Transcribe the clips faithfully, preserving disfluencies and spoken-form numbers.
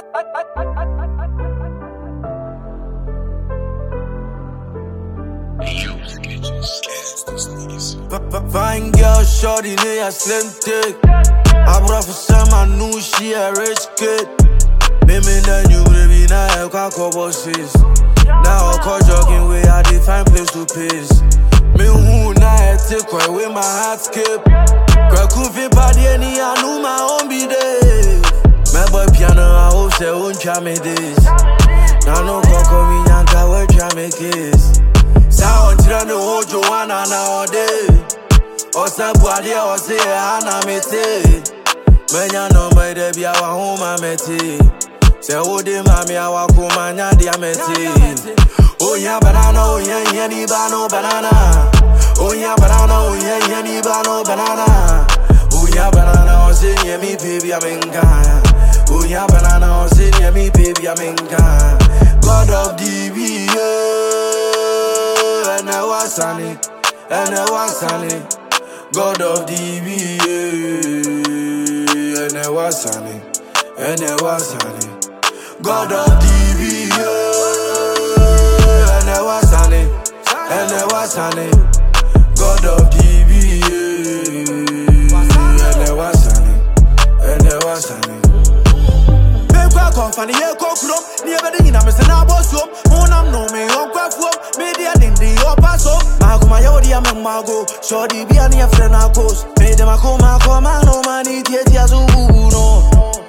Fine girl, shorty, near slim thick. I brought for some, I knew she a rich kid. Mimi then you baby, now I can't call bosses. Now I call jogging way, I define place to piss. Me who now I take away with my heart skip. Girl, could be body any, I knew my own be there. My boy piano, I hope they won't try me this. Now no coco, me yanka, we try me kiss. Sound trying to hold Joanna nowadays. Or some body, or say, Anna mete. Menya no my debi, I want home, I mete. Say, oh, the mammy, I want home, I want mete. Oh, yeah, banana, oh, yeah, yeah, ni bano banana. Oh, yeah, banana, oh, yeah, yeah, ni bano banana. Oh, yeah, banana, oh, say, yeah, me, baby, I'm in Ghana. Oh, yeah, banana, oh, say, yeah, me, baby, I'm in Ghana. God of D B, yeah, and I was on it, and I was on it. God of D B, yeah, and I was on it, and I was on it. God of D B, yeah, and I was on it, and I was on it. God of D B, yeah, and I was on it, and I was on it. Company, yeah, cock room, never the in a mess and I was home. Monam no me on craft room, media in the upper so. Mago, my odia, Mago, shorty be a near friend, I coast. Made them a come, I come, I know my need yet, yes, no.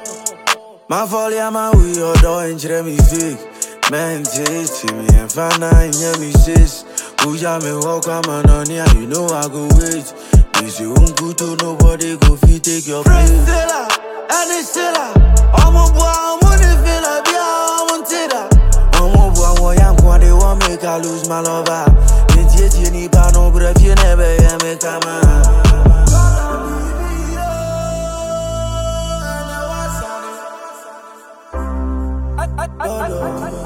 My folly, I'm a wee or doing Jeremy fake. Man, taste me and find out in me sis. Who ya me walk, I'm on here, you know I go wait. Is you won't go to nobody, go feet, take your place. And it's still I'm a boy, I'm on the feel like I'm on Twitter. I'm a boy, I'm going to want me to lose my lover. It's yet you need to know, but if you never hear me come on.